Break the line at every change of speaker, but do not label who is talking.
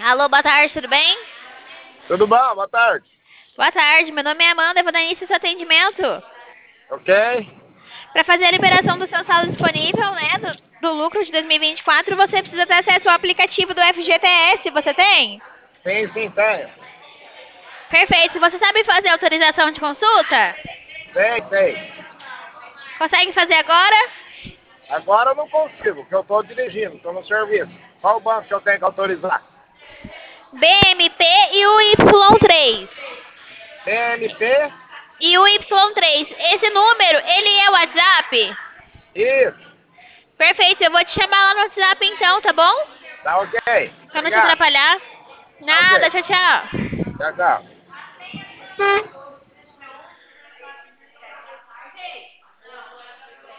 Alô, boa tarde, tudo bem?
Tudo bom? Boa tarde.
Boa tarde, meu nome é Amanda, eu vou dar início ao seu atendimento.
Ok?
Para fazer a liberação do seu saldo disponível, né, do lucro de 2024, você precisa ter acesso ao aplicativo do FGTS, você tem?
Sim, sim, tenho.
Perfeito, você sabe fazer autorização de consulta?
Sei, sei.
Consegue fazer agora?
Agora eu não consigo, porque eu estou dirigindo, estou no serviço. Qual o banco que eu tenho que autorizar?
BMP e o Y3.
BNP?
E o Y3, esse número, ele é o WhatsApp?
Isso.
Perfeito, eu vou te chamar lá no WhatsApp então, tá bom?
Tá ok.
Pra não te
Obrigado.
atrapalhar.
Tá ok.
Nada, tchau, tchau.
Tchau, tchau.